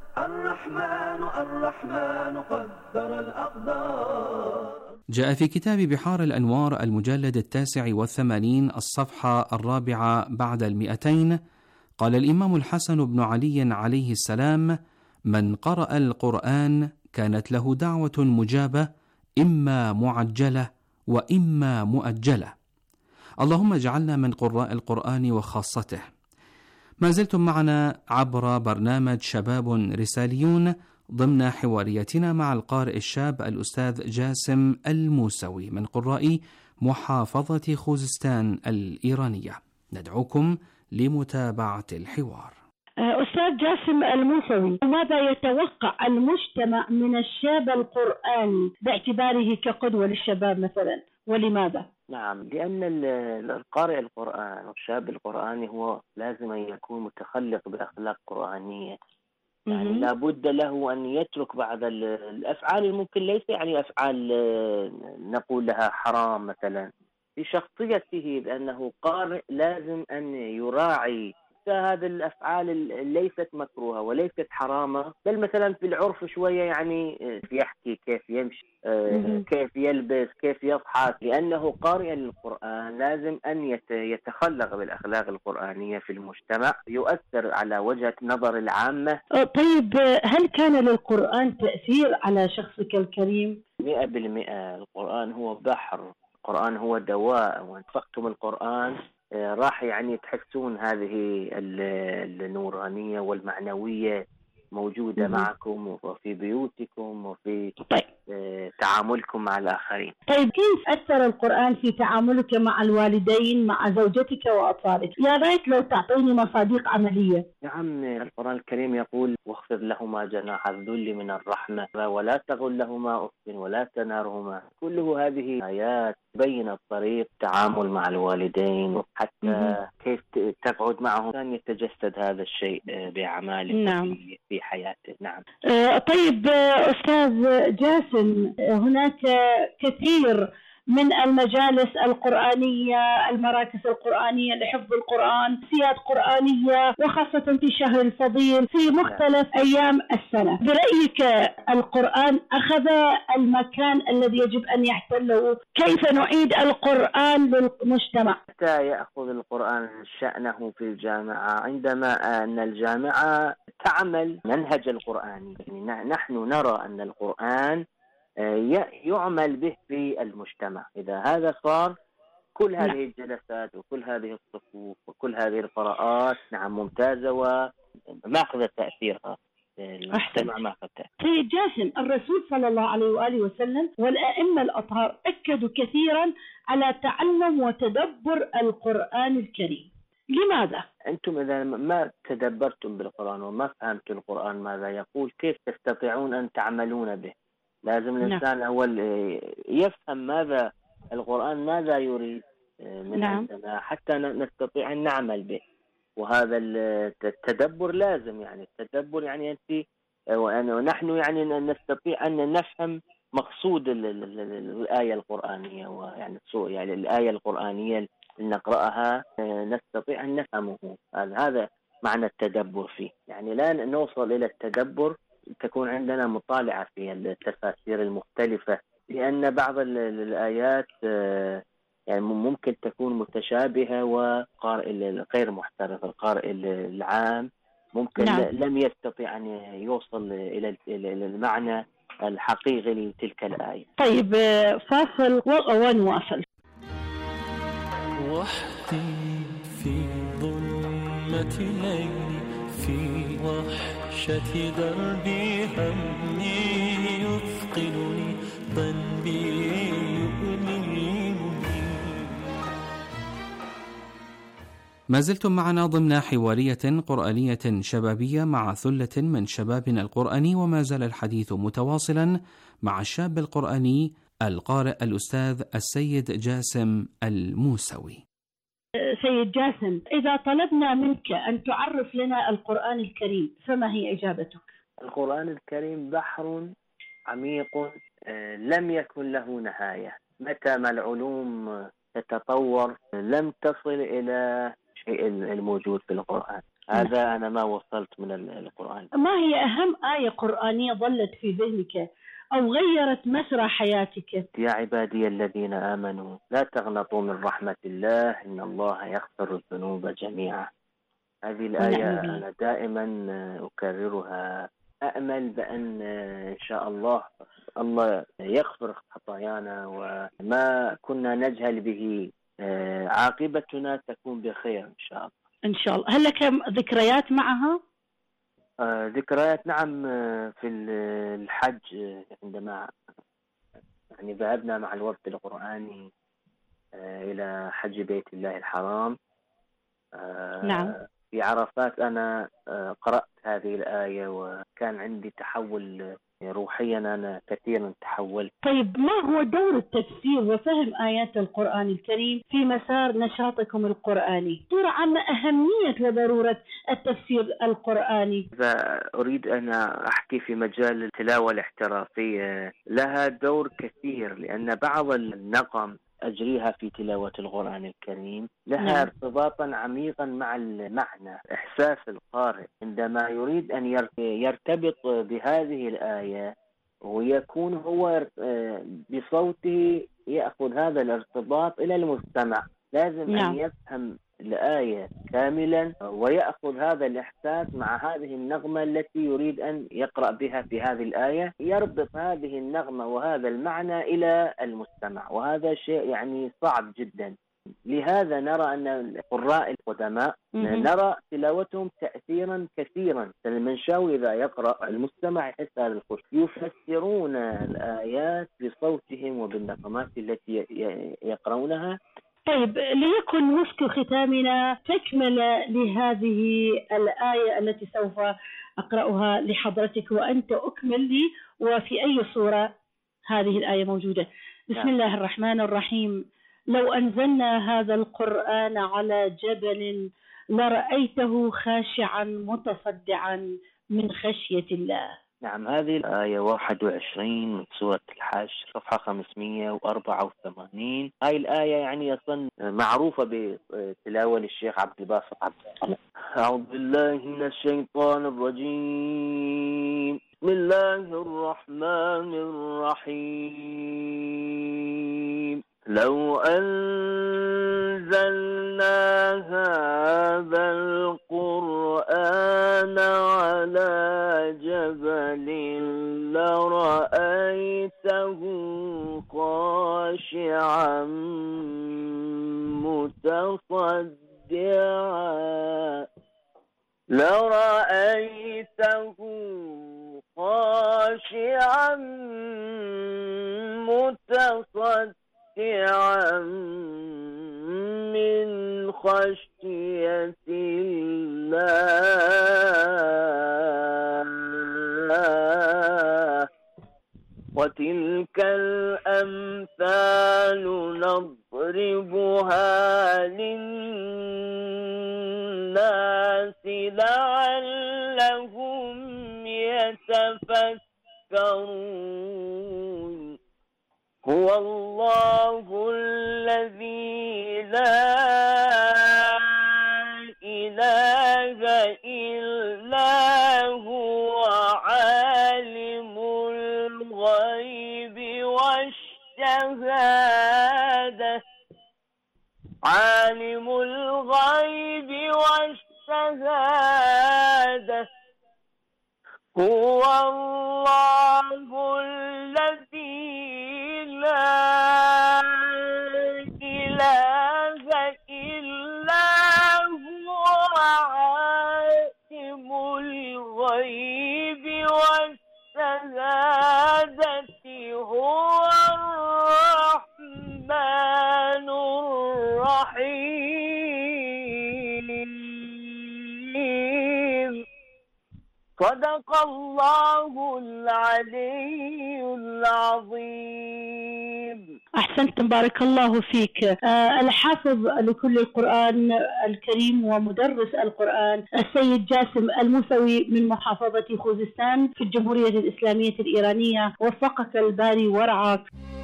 الرحمن قدر الأقدار. جاء في كتاب بحار الأنوار المجلد 89 الصفحة 4 بعد 200، قال الإمام الحسن بن علي عليه السلام: من قرأ القرآن كانت له دعوة مجابة، إما معجلة وإما مؤجلة. اللهم اجعلنا من قراء القرآن وخاصته. ما زلتم معنا عبر برنامج شباب رساليون ضمن حواريتنا مع القارئ الشاب الأستاذ جاسم الموسوي من قراء محافظة خوزستان الإيرانية. ندعوكم لمتابعة الحوار. أستاذ جاسم الموسوي، ماذا يتوقع المجتمع من الشاب القرآني باعتباره كقدوة للشباب مثلا، ولماذا؟ نعم، لأن القارئ القرآن والشاب القرآني هو لازم أن يكون متخلق بأخلاق قرآنية. يعني لابد له أن يترك بعض الأفعال الممكن ليس يعني أفعال نقول لها حرام مثلا في شخصيته، بأنه قارئ لازم أن يراعي هذه الأفعال ليست مكروهة وليست حرامة، بل مثلا في العرف شوية يعني كيف يحكي، كيف يمشي، كيف يلبس، كيف يضحك. لأنه قارئ للقرآن لازم أن يتخلق بالأخلاق القرآنية في المجتمع، يؤثر على وجهة نظر العامة. طيب هل كان للقرآن تأثير على شخصك الكريم؟ 100%. القرآن هو بحر، القرآن هو دواء، وانفقتم القرآن راح يعني تحسون هذه النورانية والمعنوية موجودة معكم وفي بيوتكم وفي تعاملكم مع الآخرين. طيب كيف أثر القرآن في تعاملك مع الوالدين، مع زوجتك وأطفالك؟ يا ريت لو تعطيني مصادق عملية. نعم، القرآن الكريم يقول: واخفض لهما جناح الذل من الرحمة ولا تقل لهما أف ولا تنهرهما. كله هذه آيات تبين الطريق التعامل مع الوالدين، حتى كيف تقعد معهم كان يتجسد هذا الشيء بأعماله في حياته. نعم. طيب أستاذ جاسم، هناك كثير من المجالس القرآنية، المراكز القرآنية لحفظ القرآن، سياد قرآنية، وخاصة في شهر الفضيل في مختلف أيام السنة. برأيك القرآن أخذ المكان الذي يجب أن يحتله؟ كيف نعيد القرآن للمجتمع؟ حتى يأخذ القرآن شأنه في الجامعة عندما أن الجامعة تعمل منهج القرآني. يعني نحن نرى أن القرآن يعمل به في المجتمع. إذا هذا صار كل هذه الجلسات وكل هذه الصفوف وكل هذه القراءات ممتازة وماخذة تأثيرها المجتمع. ماخذ تأثير. سيد جاسم، الرسول صلى الله عليه وآله وسلم والأئمة الأطهار أكدوا كثيرا على تعلم وتدبر القرآن الكريم. لماذا؟ أنتم إذا ما تدبرتم بالقرآن وما فهمتم القرآن ماذا يقول، كيف تستطيعون أن تعملون به؟ لازم الإنسان أول يفهم ماذا القرآن ماذا يريد من عندنا حتى نستطيع أن نعمل به. وهذا التدبر لازم، يعني التدبر يعني أنت ونحن يعني نستطيع أن نفهم مقصود الآية القرآنية، ويعني يعني الآية القرآنية اللي نقرأها نستطيع أن نفهمه. هذا معنى التدبر فيه. يعني لا نوصل إلى التدبر تكون عندنا مطالعة في التفاسير المختلفة، لأن بعض الآيات يعني ممكن تكون متشابهة وقارئ غير محترف القارئ العام ممكن لم يستطيع أن يوصل إلى المعنى الحقيقي لتلك الآية. طيب فاصل ونواصل. وحدي في ظلمة الليل في وحشة دربي همي يثقلني ذنبي يؤلمني. ما زلتم معنا ضمن حوارية قرآنية شبابية مع ثلة من شبابنا القرآني، وما زال الحديث متواصلا مع الشاب القرآني القارئ الأستاذ السيد جاسم الموسوي. سيد جاسم، إذا طلبنا منك أن تعرف لنا القرآن الكريم فما هي إجابتك؟ القرآن الكريم بحر عميق لم يكن له نهاية. متى ما العلوم تتطور لم تصل إلى الشيء الموجود في القرآن. هذا أنا ما وصلت من القرآن. ما هي أهم آية قرآنية ظلت في ذهنك أو غيرت مسرى حياتك؟ يا عبادي الذين آمنوا لا تغنطوا من رحمة الله إن الله يغفر الذنوب جميعا. هذه الآية أنا دائما أكررها. أأمل بأن إن شاء الله يغفر خطايانا وما كنا نجهل به عاقبتنا تكون بخير إن شاء الله. إن شاء الله. هل لك ذكريات معها؟ ذكريات نعم. في الحج عندما يعني ذهبنا مع الوفد القرآني إلى حج بيت الله الحرام. نعم. في عرفات أنا قرأت هذه الآية وكان عندي تحول روحيا. أنا كثيرا تحولت. طيب ما هو دور التفسير وفهم آيات القرآن الكريم في مسار نشاطكم القرآني؟ صورة عامة أهمية وضرورة التفسير القرآني. إذا أريد أن أحكي في مجال التلاوة الاحترافية لها دور كثير، لأن بعض النغم أجريها في تلاوة القرآن الكريم لها ارتباطا عميقا مع المعنى. إحساس القارئ عندما يريد أن يرتبط بهذه الآية ويكون هو بصوته يأخذ هذا الارتباط إلى المستمع. لازم أن يفهم الآية كاملا ويأخذ هذا الإحساس مع هذه النغمة التي يريد أن يقرأ بها في هذه الآية، يربط هذه النغمة وهذا المعنى إلى المستمع، وهذا شيء يعني صعب جدا. لهذا نرى أن القراء القدماء نرى تلاوتهم تأثيرا كثيرا. المنشاوي إذا يقرأ المستمع يحس هذا الخشوع. يفسرون الآيات بصوتهم وبالنغمات التي يقرؤونها. طيب ليكن مسك ختامنا تكمل لهذه الآية التي سوف أقرأها لحضرتك وأنت أكمل لي وفي أي صورة هذه الآية موجودة. بسم الله الرحمن الرحيم. لو أنزلنا هذا القرآن على جبل لرأيته خاشعا متصدعا من خشية الله. نعم، هذه الآية 21 من سورة الحج صفحة 584. هاي الآية يعني أصلا معروفة بتلاوة الشيخ عبد الباسط عبد الصمد. أعوذ بالله من الشيطان الرجيم. بسم الله الرحمن الرحيم. لو أنزلنا هذا القرآن على جبل لرأيته خاشعا متصدعا من خشية الله. وتلك الأمثال نضربها للناس لعلهم يتفكرون. هو الله الذي لا إله إلا هو عالم الغيب والشهادة. هو الله الذي لا إله إلا هو عالم الغيب والشهادة. هو الرحمن الرحيم. صدق الله العلي العظيم. أحسنتم، بارك الله فيك. الحافظ لكل القرآن الكريم ومدرس القرآن السيد جاسم الموسوي من محافظة خوزستان في الجمهورية الإسلامية الإيرانية، وفقك الباري ورعاك.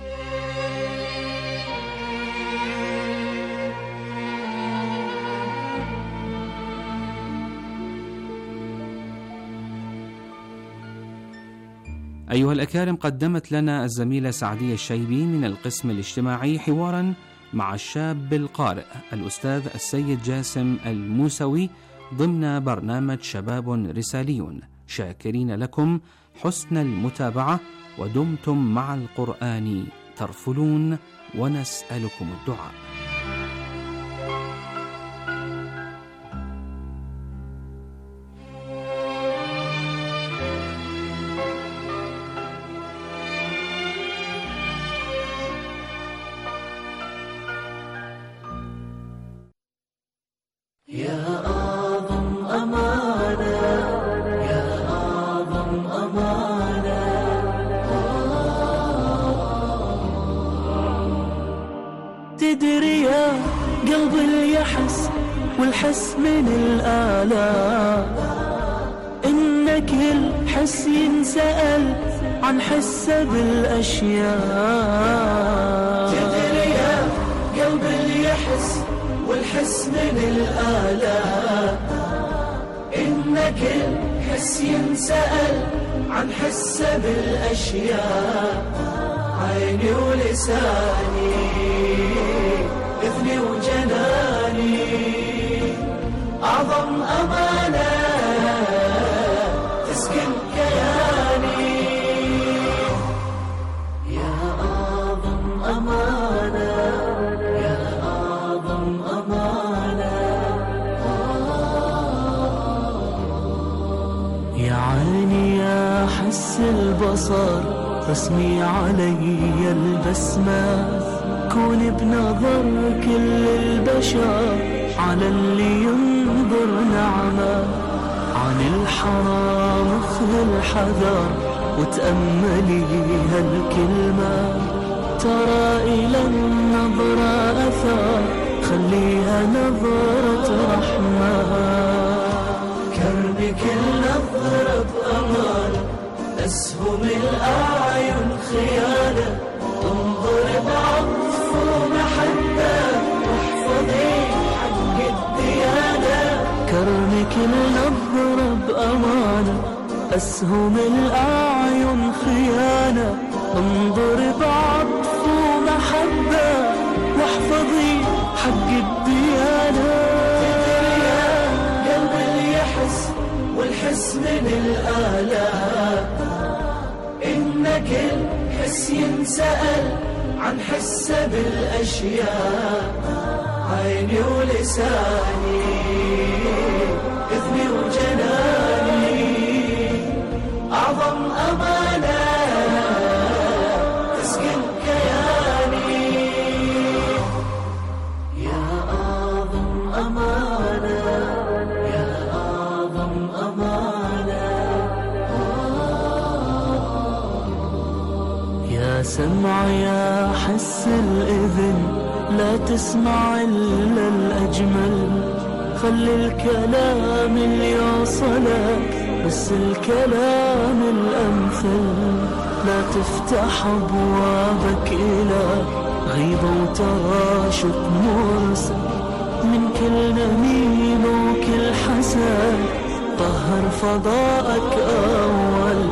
أيها الأكارم، قدمت لنا الزميلة سعدية الشيبي من القسم الاجتماعي حوارا مع الشاب القارئ الأستاذ السيد جاسم الموسوي ضمن برنامج شباب رساليون. شاكرين لكم حسن المتابعة، ودمتم مع القرآن ترفلون، ونسألكم الدعاء. تدري يا قلب اليحس والحس من الآلام، إنك الحس ينسأل عن حسه بالأشياء. تدري يا قلب اليحس والحس من الآلام، إنك الحس ينسأل عن حسه بالأشياء. عيني ولساني، إذني وجناني، أعظم أمانة تسكن كياني. يا أعظم أمانة، يا أعظم أمانة. يا عيني يا حس البصر، رسمي علي البسمة، كون بنظر كل البشر على اللي ينظر نعمة. عن الحرام خذ الحذر، وتأملي هالكلمة، ترى إلى النظرة أثر، خليها نظرة رحمة. كرمك النظرة بأمان، أسهم الأعين خيانة، انظر بعطف ومحبة واحفظي حق الديانة. كرمك النظرة بأمانة، أسهم الأعين خيانة، انظر بعطف ومحبة واحفظي حق الديانة. قلب اللي يحس والحس من الآلام، إن كل حس ينسأل عن حسه بالأشياء. عيني ولساني إذني وجناني أعظم أمانة تسكن كياني. يا أعظم أمانة، يا أعظم أمانة. يا سمع يا حس الإذن، لا تسمع إلا الأجمل. خلي الكلام اللي يوصلك بس الكلام الأمثل. لا تفتح أبوابك إلى غيبة وتراشق مرسل من كل نميم وكل حسد. طهر فضاءك أول.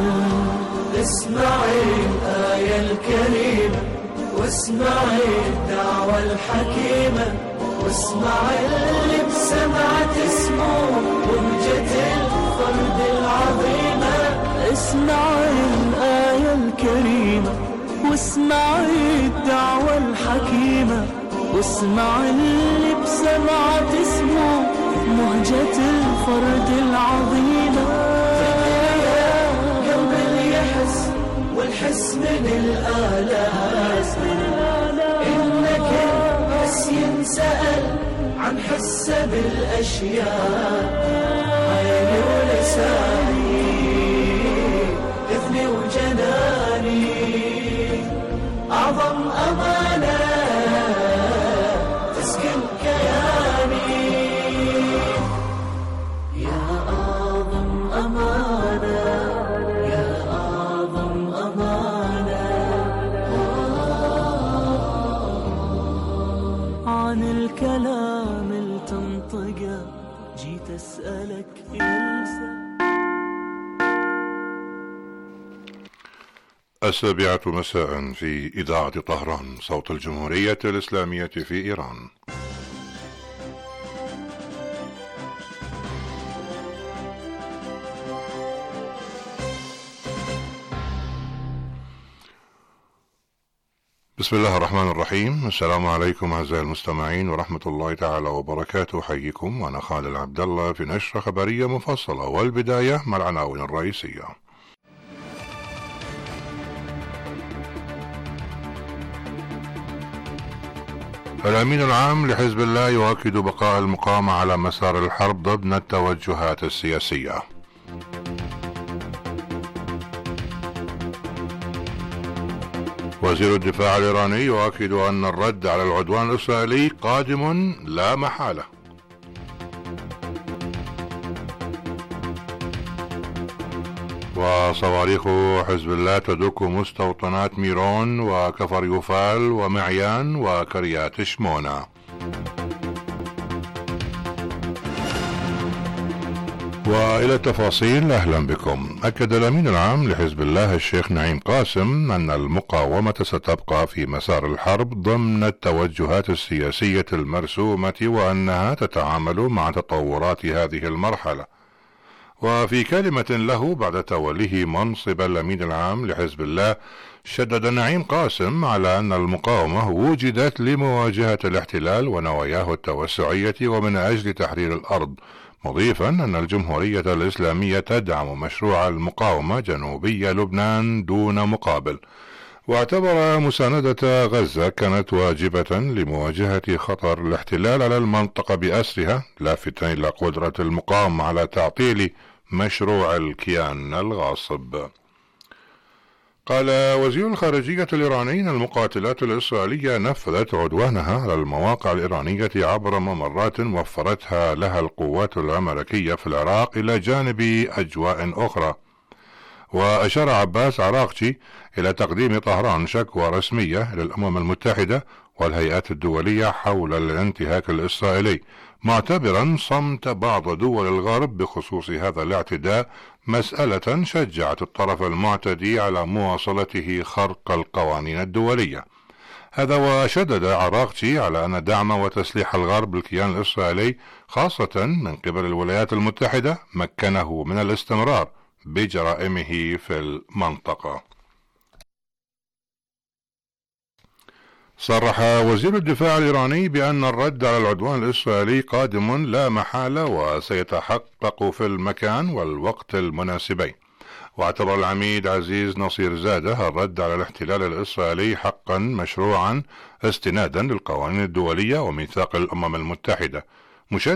اسمعي الآية الكريمة، واسمعي الدعوة الحكيمة، واسمعي اللي بسمعة اسمه بهجة الفرد العظيمة. اسمعي الآية الكريمة، واسمعي الدعوة الحكيمة، واسمعي اللي بسمعة اسمه بهجة الفرد العظيمة. قلب اللي يحس والحس من الآلام، إنك بس ينسأل عن حسه بالأشياء. عيني ولساني إذني وجناني أعظم أمانة تسكن كياني. يا أعظم أمانة، يا أعظم أمانة. عن الكلام اللي تنطقه جيت أسألك يلسى. 7 مساء في إذاعة طهران، صوت الجمهورية الإسلامية في إيران. بسم الله الرحمن الرحيم. السلام عليكم أعزائي المستمعين ورحمة الله تعالى وبركاته. حييكم وأنا خالد عبد الله في نشرة خبرية مفصلة، والبداية مع العناوين الرئيسية. الأمين العام لحزب الله يؤكد بقاء المقاومة على مسار الحرب ضمن التوجهات السياسية. وزير الدفاع الإيراني يؤكد أن الرد على العدوان الإسرائيلي قادم لا محالة. وصواريخ حزب الله تدك مستوطنات ميرون وكفر يوفال ومعيان وكريات شمونة. وإلى التفاصيل، أهلا بكم. أكد الأمين العام لحزب الله الشيخ نعيم قاسم أن المقاومة ستبقى في مسار الحرب ضمن التوجهات السياسية المرسومة، وأنها تتعامل مع تطورات هذه المرحلة. وفي كلمة له بعد توليه منصب الأمين العام لحزب الله، شدد نعيم قاسم على أن المقاومة وجدت لمواجهة الاحتلال ونواياه التوسعية ومن أجل تحرير الأرض، مضيفا أن الجمهورية الإسلامية تدعم مشروع المقاومة جنوبي لبنان دون مقابل. واعتبر مساندة غزة كانت واجبة لمواجهة خطر الاحتلال على المنطقة بأسرها، لافتا إلى قدرة المقاومة على تعطيل مشروع الكيان الغاصب. قال وزير الخارجية الإيراني أن المقاتلات الإسرائيلية نفذت عدوانها على المواقع الإيرانية عبر ممرات وفرتها لها القوات الأمريكية في العراق إلى جانب أجواء أخرى. وأشار عباس عراقجي إلى تقديم طهران شكوى رسمية للأمم المتحدة والهيئات الدولية حول الانتهاك الإسرائيلي، معتبرا صمت بعض دول الغرب بخصوص هذا الاعتداء مسألة شجعت الطرف المعتدي على مواصلته خرق القوانين الدولية. هذا وشدد عراقجي على أن دعم وتسليح الغرب للكيان الإسرائيلي خاصة من قبل الولايات المتحدة مكنه من الاستمرار بجرائمه في المنطقة. صرح وزير الدفاع الإيراني بأن الرد على العدوان الإسرائيلي قادم لا محالة وسيتحقق في المكان والوقت المناسبين. واعتبر العميد عزيز نصير زادة الرد على الاحتلال الإسرائيلي حقا مشروعا استنادا للقوانين الدولية وميثاق الأمم المتحدة،